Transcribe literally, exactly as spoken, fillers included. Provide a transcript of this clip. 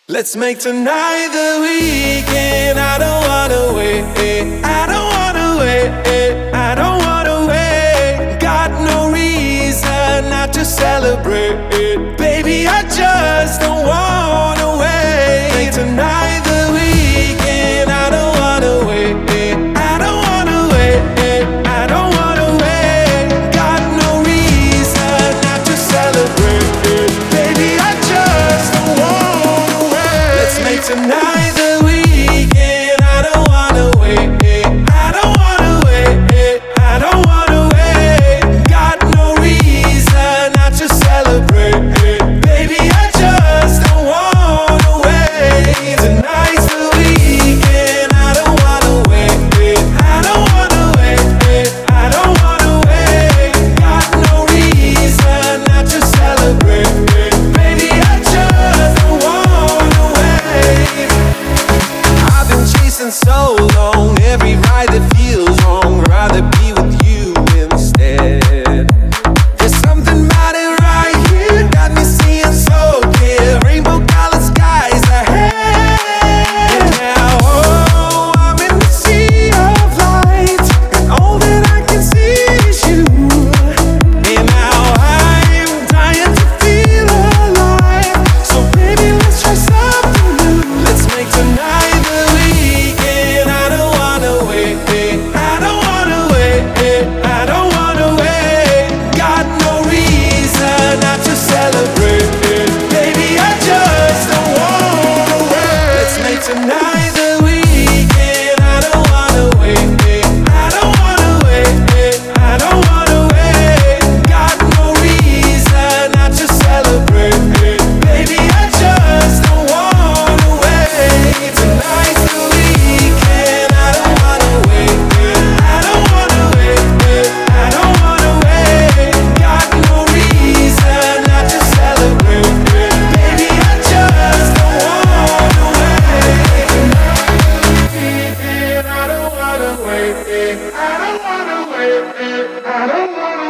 Let's make tonight the weekend. I don't wanna wait. I don't wanna wait. I don't wanna wait. Got no reason not to celebrate. Baby, I just don't wanna wait. Make tonight the weekend. I don't wanna wait. I don't wanna wait. I don't wanna wait. Got no reason not to celebrate. Baby, I just don't wanna wait. Let's make tonight the weekend. I don't wanna wait. I don't wanna wait. I don't wanna wait. Got no reason not to celebrate. Baby, I just don't wanna wait. Tonight's the weekend. I don't wanna wait. I don't wanna wait. I don't wanna wait. Got no reason not to celebrate. Baby, I just don't wanna wait. I've been chasing so long, every ride that feels wrong, rather be with you instead. There's something about it right here, got me seeing so clear, rainbow colored skies ahead. And now, oh, I'm in the sea of light, and all that I can see is you. And now I'm dying to feel alive, so baby, let's try something new. Let's make tonight the weekend. I don't wanna wait. I don't wanna wait. I don't wanna wait. Got no reason not to celebrate. Baby, I just don't wanna wait. Let's make tonight the weekend. I don't wanna wait. I don't wanna wait. I don't wanna wait. Got no reason not to celebrate. Baby, I just don't wanna wait. Tonight's the weekend. I don't wanna wait. I don't wanna wait. I don't wanna wait. Got no reason not to celebrate. Baby, I just don't wanna wait. I don't wanna wait. I don't wanna wait. I don't wanna